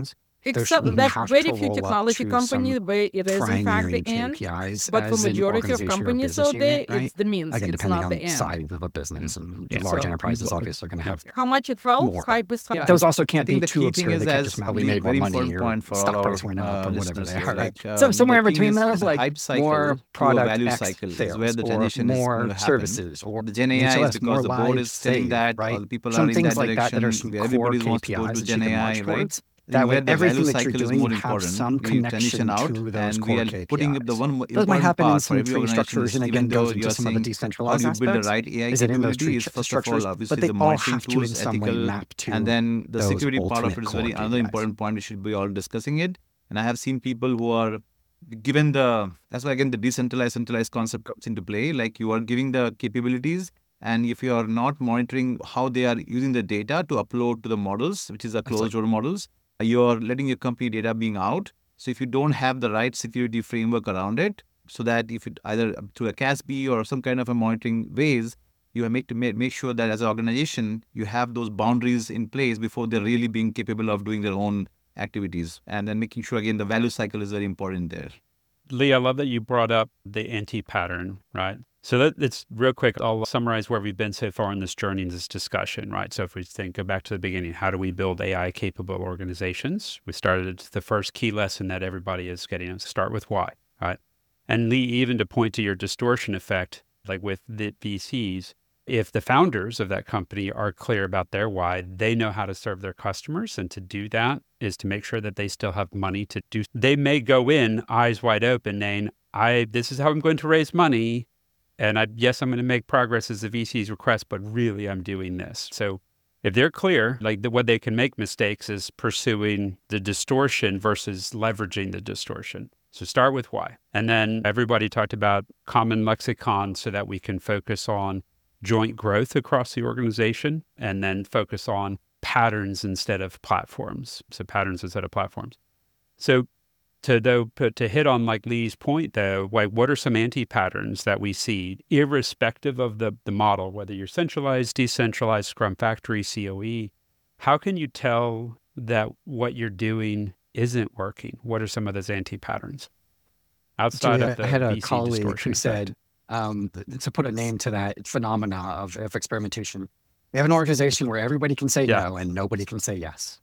Except you that have very to few roll up technology to companies some where it is in fact primary the end, K P Is but for as an majority of organization or companies business out there, unit, right? it's the means. Again, It's depending not on the the end. size of a business and Yeah. large So- enterprises obviously are going to have How much it fell? more. Five percent. Those also I can't think be the too key obscure. thing is, They can't as just oh, we the made more very money important or point for stock all price our went up uh, or whatever listeners they here, are, right? like, uh, So the somewhere in thing between is, those, is a like hype cycle more to a product value X cycle is sales where the or transition is more going to happen. services or The Gen A I H L is S, because more the board is lives telling saved, that right? all the people Some are in things that like that that direction. are some Where core everybody wants to go K P Is to that you Gen can A I, march right? towards. I That think way, where the everything value that you're cycle is doing more have important. some We transition connection out, to those and we core are K P Is. putting up the one mo- Those might important happen in part for some every tree organization structures, is, and even again, though goes into you're some of the saying how decentralized do you build the aspects. right A I Is it in those tree capabilities? ch- First of structures? all, But obviously they the all monitoring have to, in tools, some way, ethical, map to and then the those security part of ultimate it is core very another K P Is. important point. We should be all discussing it. And I have seen people who are given the, that's why again the decentralized centralized concept comes into play. Like, you are giving the capabilities, and if you are not monitoring how they are using the data to upload to the models, which is the closed door models, you are letting your company data being out. So if you don't have the right security framework around it, so that if it either through a C A S B or some kind of a monitoring ways, you make to make, make sure that as an organization you have those boundaries in place before they're really being capable of doing their own activities, and then making sure again the value cycle is very important there. Lee, I love that you brought up the anti-pattern, right? So that, it's real quick. I'll summarize where we've been so far in this journey, in this discussion, right? So if we think, go back to the beginning, how do we build A I-capable organizations? We started the first key lesson that everybody is getting is start with why, right? And Lee, even to point to your distortion effect, like with the V Cs, if the founders of that company are clear about their why, they know how to serve their customers. And to do that is to make sure that they still have money to do. They may go in eyes wide open, saying, I, this is how I'm going to raise money. And I, yes, I'm going to make progress as the V C's request, but really I'm doing this. So if they're clear, like the, what they can make mistakes is pursuing the distortion versus leveraging the distortion. So start with why. And then everybody talked about common lexicon so that we can focus on joint growth across the organization, and then focus on patterns instead of platforms. So patterns instead of platforms. So to though to hit on like Lee's point though, like what are some anti-patterns that we see, irrespective of the, the model, whether you're centralized, decentralized, Scrum Factory, C O E, how can you tell that what you're doing isn't working? What are some of those anti-patterns outside Julia, of the I had a V C colleague distortion who said, effect? um, to put a name to that phenomena of, of experimentation, we have an organization where everybody can say Yeah. no and nobody can say yes.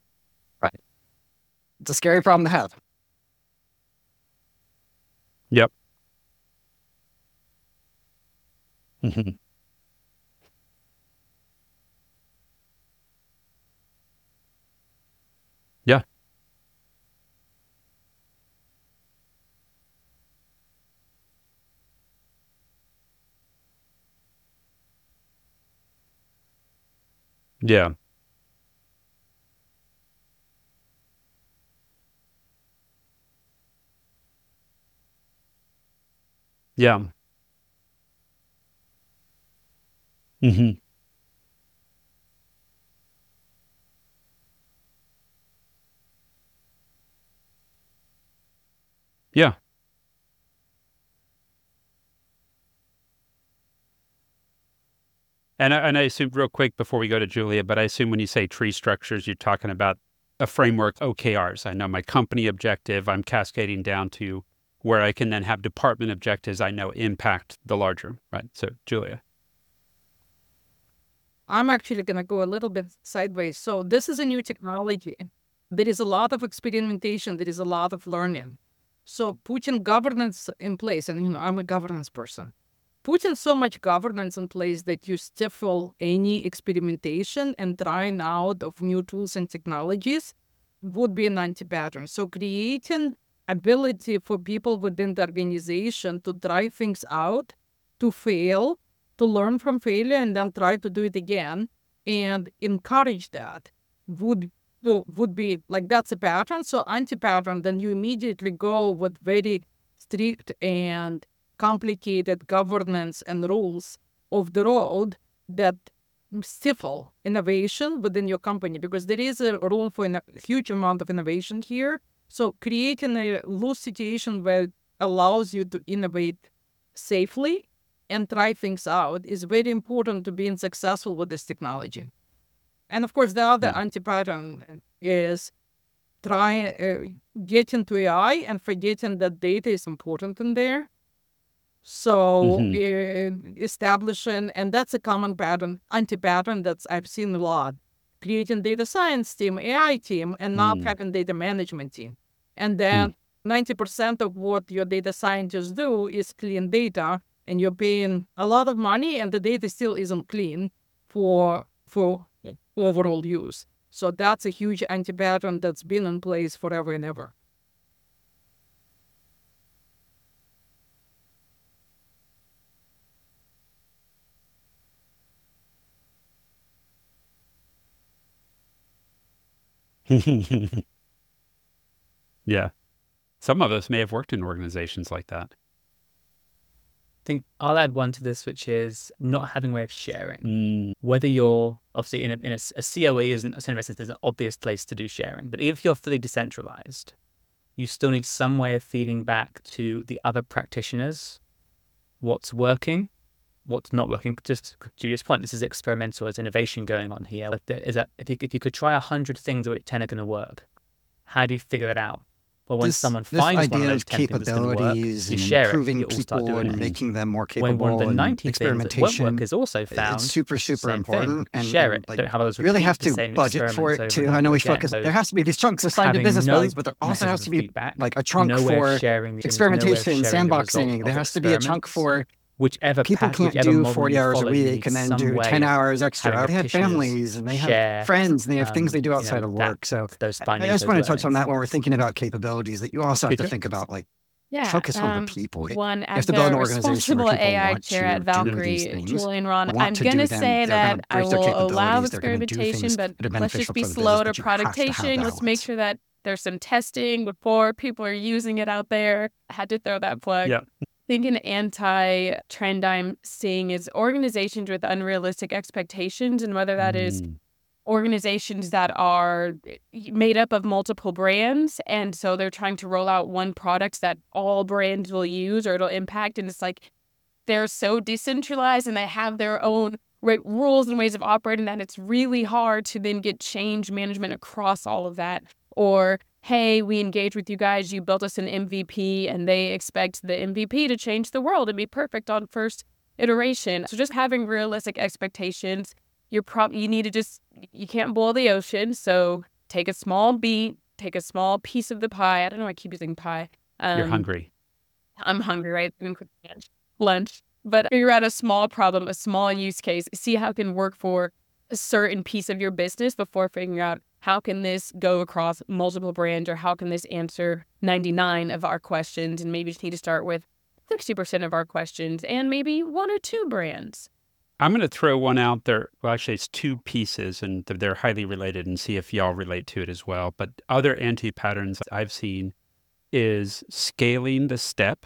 Right. It's a scary problem to have. Yep. Mm-hmm. Yeah. Yeah. Yeah. Mm-hmm. Yeah. And I, and I assume real quick before we go to Julia, but I assume when you say tree structures, you're talking about a framework, O K Rs. I know my company objective, I'm cascading down to where I can then have department objectives I know impact the larger, right? So Julia. I'm actually going to go a little bit sideways. So this is a new technology. There is a lot of experimentation. There is a lot of learning. So putting governance in place, and you know, I'm a governance person. Putting so much governance in place that you stifle any experimentation and trying out of new tools and technologies would be an anti-pattern. So creating ability for people within the organization to try things out, to fail, to learn from failure, and then try to do it again, and encourage that would would be like, that's a pattern. So anti-pattern, then you immediately go with very strict and complicated governance and rules of the road that stifle innovation within your company, because there is a room for a huge amount of innovation here. So creating a loose situation where it allows you to innovate safely and try things out is very important to being successful with this technology. And of course, the other Yeah. anti-pattern is try uh, get into A I and forgetting that data is important in there. So Mhm. uh, establishing, and that's a common pattern, anti-pattern that's I've seen a lot. Creating data science team, A I team, and not Mm. having data management team. And Hmm. then ninety percent of what your data scientists do is clean data, and you're paying a lot of money, and the data still isn't clean for for overall use. So that's a huge anti-pattern that's been in place forever and ever. Yeah. Some of us may have worked in organizations like that. I think I'll add one to this, which is not having a way of sharing. Mm. Whether you're obviously in a, in a, a C O E isn't a center of essence, there's an obvious place to do sharing. But if you're fully decentralized, you still need some way of feeding back to the other practitioners what's working, what's not working. Just to Julia's point, this is experimental, there's innovation going on here. If, there, is that, if, you, if you could try a hundred things, which ten are going to work, how do you figure it out? Well, when This, someone this finds one of idea those of ten things that's going to work, capabilities you and share it, improving you all start people doing and it. making them more When one of capable the and ninety things that won't experimentation, work is also found, it's super, super same thing. important. And, Share and, it. like, Don't have others you really repeat have the to same budget for experiments it over too. and I know over we again. focus, So there has to be these chunks assigned to having business no values, but there also mechanism has of to be feedback, like a chunk no way for of sharing the, no way of experimentation, sharing the results sandboxing. There of has to be a chunk experiments. for Whichever people path, can't whichever do model forty you hours a follow, you week need and then some do way ten of hours extra. having They have practitioners families and they have share, friends and they have things um, they do you outside know, of that, work. So those I, I findings, just those want to touch on learnings. that when we're thinking about capabilities, that you also have For to sure. think about like Yeah. focus on the Um, people. You one, have as to build an the organization where responsible people A I want chair to at do these Valkyrie, things, Julian Ron, want I'm to going do to them. say They're going that to I embrace their will allow capabilities. They're going to do experimentation, things but that are let's just beneficial be for the slow business, to but you have to have productation. Let's make balance. sure that there's some testing before people are using it out there. I had to throw that plug. Yeah. I think an anti-trend I'm seeing is organizations with unrealistic expectations, and whether that is Mm. organizations that are made up of multiple brands, and so they're trying to roll out one product that all brands will use or it'll impact, and it's like they're so decentralized and they have their own right, rules and ways of operating that it's really hard to then get change management across all of that. Or, hey, we engage with you guys, you built us an M V P, and they expect the M V P to change the world and be perfect on first iteration. So just having realistic expectations, you're prob- you need to just, you can't boil the ocean. So take a small beat, take a small piece of the pie. I don't know why I keep using pie. Um, You're hungry. I'm hungry, right? I'm quick lunch. lunch. But figure out a small problem, a small use case, see how it can work for a certain piece of your business before figuring out how can this go across multiple brands, or how can this answer ninety-nine of our questions, and maybe just need to start with sixty percent of our questions and maybe one or two brands. I'm going to throw one out there. Well, actually, it's two pieces, and th- they're highly related, and see if y'all relate to it as well. But other anti-patterns I've seen is scaling the step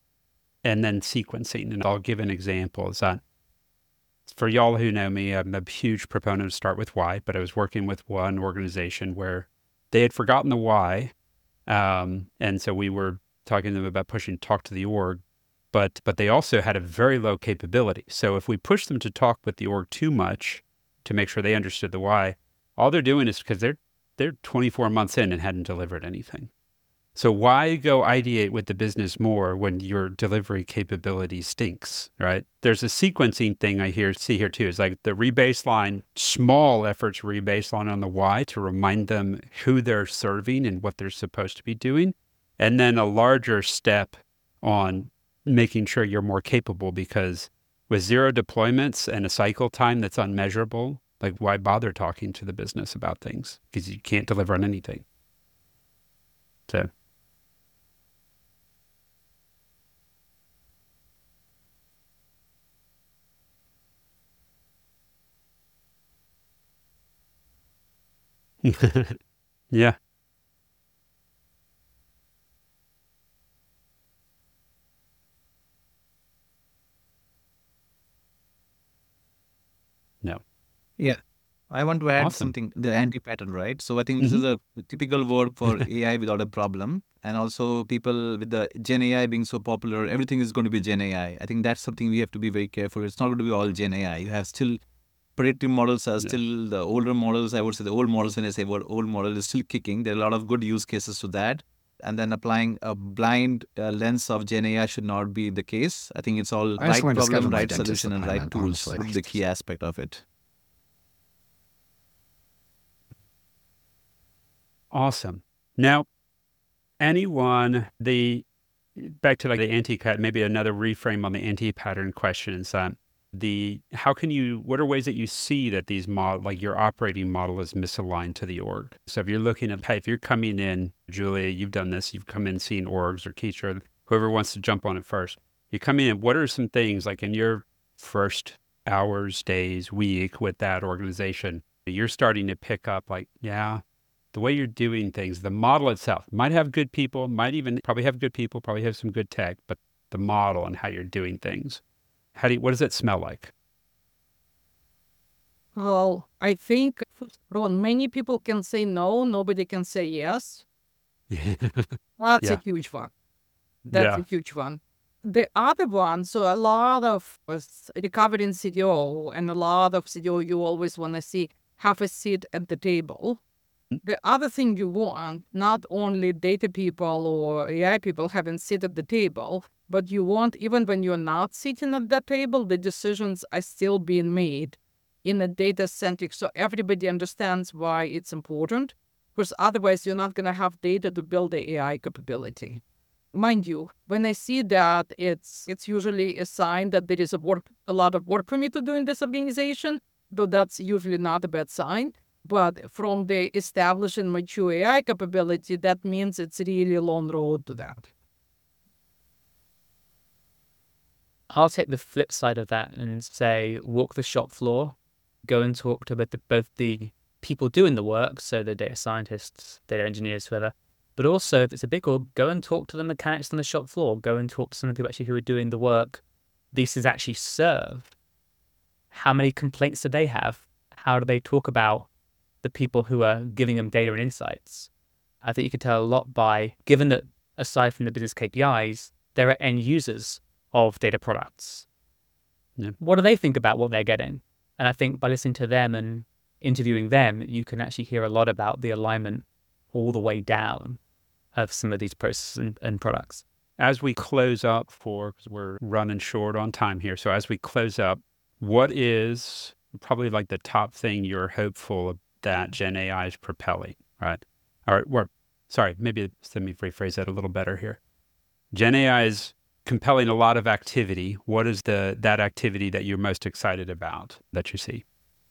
and then sequencing. And I'll give an example. Is that for y'all who know me, I'm a huge proponent of start with why, but I was working with one organization where they had forgotten the why. Um, and so we were talking to them about pushing talk to the org, but but they also had a very low capability. So if we push them to talk with the org too much to make sure they understood the why, all they're doing is, because they're they're twenty-four months in and hadn't delivered anything. So why go ideate with the business more when your delivery capability stinks, right? There's a sequencing thing I hear see here too. It's like the rebaseline, small efforts rebaseline on the why to remind them who they're serving and what they're supposed to be doing. And then a larger step on making sure you're more capable, because with zero deployments and a cycle time that's unmeasurable, like why bother talking to the business about things? Because you can't deliver on anything. So. Yeah. No. Yeah. I want to add Awesome. something, the anti-pattern, right? So I think this is a typical word for A I without a problem. And also people with the Gen A I being so popular, everything is going to be Gen A I. I think that's something we have to be very careful. It's not going to be all Gen A I. You have still predictive models are Yeah. still the older models. I would say the old models, when I say what old model is still kicking, there are a lot of good use cases to that. And then applying a blind uh, lens of Gen A I should not be the case. I think it's all I just right want to schedule problem, my right dentist solution, and right appointment, tools honestly. would be the key aspect of it. Awesome. Now, anyone, the back to like the anti-cut, maybe another reframe on the anti-pattern questions. Um, the how can you? What are ways that you see that these model, like your operating model, is misaligned to the org? So if you're looking at, hey, if you're coming in, Julia, you've done this. You've come in seeing orgs, or Keisha, whoever wants to jump on it first. You come in. What are some things like in your first hours, days, week with that organization? You're starting to pick up, like, yeah. The way you're doing things, the model itself might have good people, might even probably have good people, probably have some good tech, but the model and how you're doing things, how do you, what does it smell like? Well, I think, Ron, many people can say no, nobody can say yes. That's Yeah. a huge one. That's Yeah. a huge one. The other one, so a lot of us recovering C D O and a lot of C D O you always want to see have a seat at the table. The other thing you want, not only data people or A I people having sit at the table, but you want, even when you're not sitting at that table, the decisions are still being made in a data-centric, so everybody understands why it's important, because otherwise you're not going to have data to build the A I capability. Mind you, when I see that, it's it's usually a sign that there is a work, a lot of work for me to do in this organization, though that's usually not a bad sign. But from the established and mature A I capability, that means it's really a long road to that. I'll take the flip side of that and say, walk the shop floor, go and talk to both the, both the people doing the work, so the data scientists, data engineers, whoever, but also if it's a big org, go and talk to the mechanics on the shop floor, go and talk to some of the people actually who are doing the work this is actually served. How many complaints do they have? How do they talk about the people who are giving them data and insights? I think you can tell a lot by, given that aside from the business K P Is, there are end users of data products. Yeah. What do they think about what they're getting? And I think by listening to them and interviewing them, you can actually hear a lot about the alignment all the way down of some of these processes and, and products. As we close up for, because we're running short on time here. So as we close up, what is probably like the top thing you're hopeful that Gen A I is propelling, right? All right, or, sorry, maybe let me rephrase that a little better here. Gen A I is compelling a lot of activity. What is the that activity that you're most excited about that you see?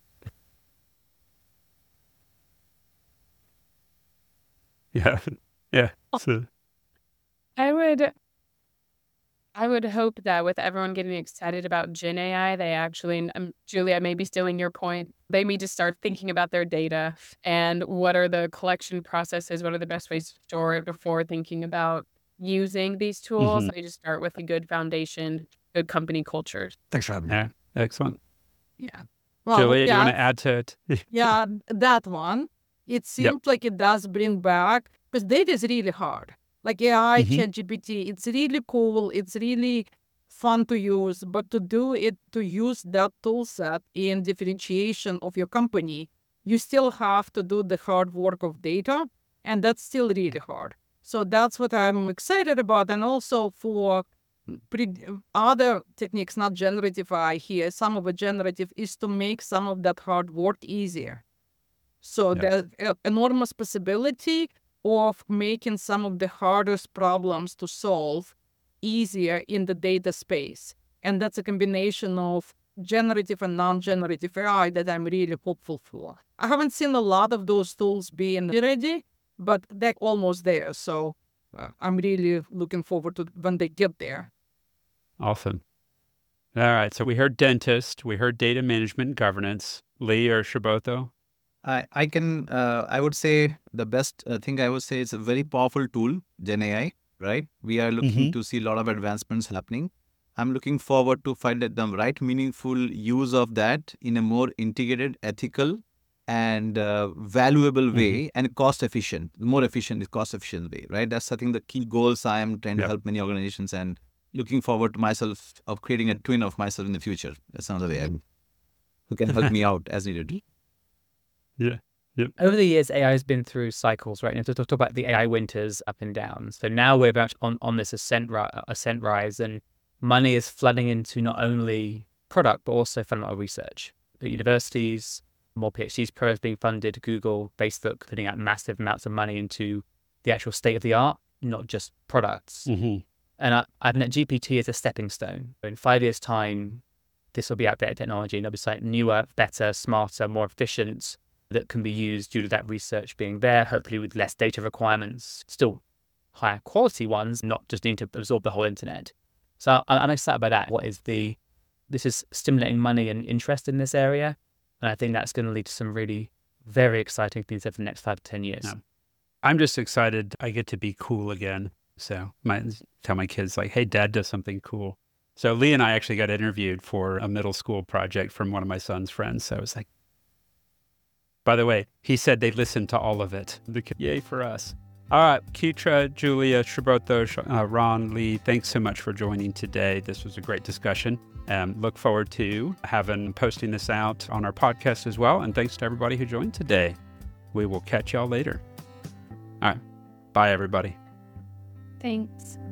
Yeah, yeah. So, I would I would hope that with everyone getting excited about Gen A I, they actually, um, Julia, maybe stealing your point, they need to start thinking about their data and what are the collection processes, what are the best ways to store it before thinking about using these tools. Mhm. They just start with a good foundation, good company culture. Thanks for having me. yeah, excellent. Yeah. Well, Julia, do you yeah, want to add to it? yeah, that one. It seems like it does bring back, because data is really hard. Like A I, Mhm. ChatGPT, it's really cool. It's really fun to use, but to do it, to use that tool set in differentiation of your company, you still have to do the hard work of data, and that's still really hard. So that's what I'm excited about. And also for pre- other techniques, not generative A I here, some of the generative is to make some of that hard work easier. So Yeah. there's a- enormous possibility of making some of the hardest problems to solve easier in the data space. And that's a combination of generative and non-generative A I that I'm really hopeful for. I haven't seen a lot of those tools being ready, but they're almost there. So uh, I'm really looking forward to when they get there. Awesome. All right. So we heard dentist, we heard data management and governance. Lee or Shabotho? I, I can, uh, I would say the best uh, thing I would say it's a very powerful tool, Gen A I, right? We are looking Mhm. to see a lot of advancements happening. I'm looking forward to find the right meaningful use of that in a more integrated, ethical, and uh, valuable way and cost efficient, more efficient, cost efficient way, right? That's I think the key goals I am trying to Yep. help many organizations and looking forward to myself of creating a twin of myself in the future. That's another way. I who can help me out as needed. Yeah. Yep. Over the years, A I has been through cycles, right? And to talk about the A I winters up and down. So now we're about on, on this ascent, ri- ascent rise, and money is flooding into not only product, but also fundamental research. At universities, more PhD programs being funded, Google, Facebook putting out massive amounts of money into the actual state of the art, not just products. Mm-hmm. And I, I think that G P T is a stepping stone. In five years' time, this will be outdated technology, and it'll be something newer, better, smarter, more efficient, that can be used due to that research being there, hopefully with less data requirements, still higher quality ones, not just need to absorb the whole internet. So I'm excited by that. What is the, this is stimulating money and interest in this area. And I think that's going to lead to some really very exciting things over the next five to ten years. Yeah. I'm just excited I get to be cool again. So I tell my kids like, hey, dad does something cool. So Lee and I actually got interviewed for a middle school project from one of my son's friends. So I was like, by the way, he said they listened to all of it. Yay for us. All right, Kitra, Julia, Subrata, uh, Ron, Lee, thanks so much for joining today. This was a great discussion. Um, look forward to having posting this out on our podcast as well. And thanks to everybody who joined today. We will catch y'all later. All right. Bye, everybody. Thanks.